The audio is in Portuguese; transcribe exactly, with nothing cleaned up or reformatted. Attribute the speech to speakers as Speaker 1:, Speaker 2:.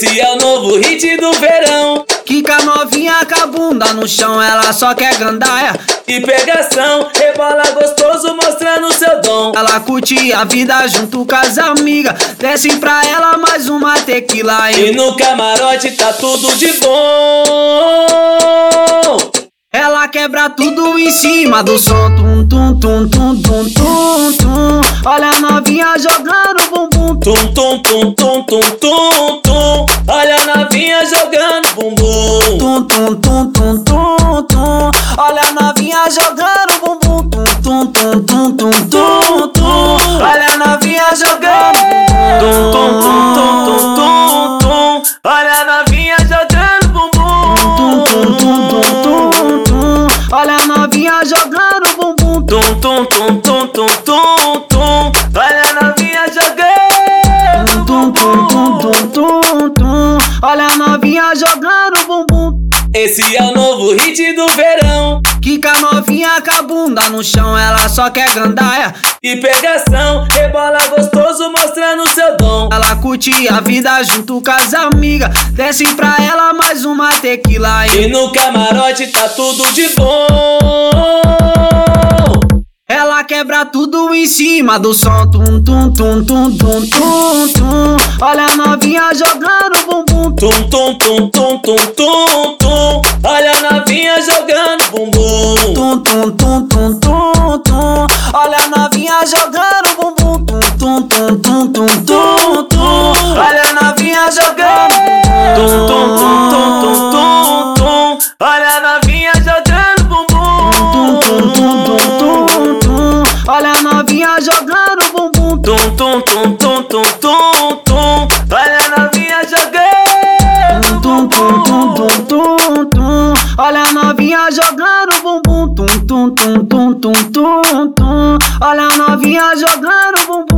Speaker 1: Esse é o novo hit do verão.
Speaker 2: Quica novinha com a bunda no chão, ela só quer gandaia
Speaker 1: e pegação, rebola gostoso mostrando seu dom.
Speaker 2: Ela curte a vida junto com as amigas, desce pra ela mais uma tequila.
Speaker 1: E no camarote tá tudo de bom.
Speaker 2: Ela quebra tudo em cima do som, tum tum tum tum tum tum tum. Olha a novinha jogando bumbum,
Speaker 1: tum tum tum tum tum tum tum. Olha a novinha jogando bumbum,
Speaker 2: tum tum tum tum tum tum. Olha a novinha jogando bumbum, tum tum tum tum tum tum. Olha a novinha jogando bumbum,
Speaker 1: tum tum tum tum tum tum. Olha a novinha jogando bumbum,
Speaker 2: tum tum tum tum tum. Olha a novinha jogando bumbum,
Speaker 1: tum tum tum tum tum tum tum. Olha a novinha jogando
Speaker 2: tum tum tum tum tum tum. Olha a novinha jogando bumbum.
Speaker 1: Esse é o novo hit do verão.
Speaker 2: Quica novinha com a bunda no chão, ela só quer gandaia
Speaker 1: e pegação, rebola gostoso mostrando seu dom.
Speaker 2: Ela curte a vida junto com as amigas, desce pra ela mais uma tequila.
Speaker 1: E no camarote tá tudo de bom.
Speaker 2: Ela quebra tudo em cima do som, tum tum tum tum tum tum tum. Olha a novinha jogando bumbum,
Speaker 1: tum tum tum tum tum tum tum. Olha a novinha jogando bumbum,
Speaker 2: tum tum tum tum tum tum. Olha a novinha jogando bumbum, tum tum tum tum tum tum. Olha a novinha jogando
Speaker 1: tum tum tum tum tum tum tum. Olha a novinha jogando bumbum,
Speaker 2: tum tum tum tum tum. Olha a novinha jogando bumbum,
Speaker 1: tum tum tum tum tum tum tum. Olha a novinha jogando
Speaker 2: tum tum tum tum tum tum. Olha a novinha jogando bumbum, tum tum tum tum tum tum tum. Olha a novinha jogando bumbum.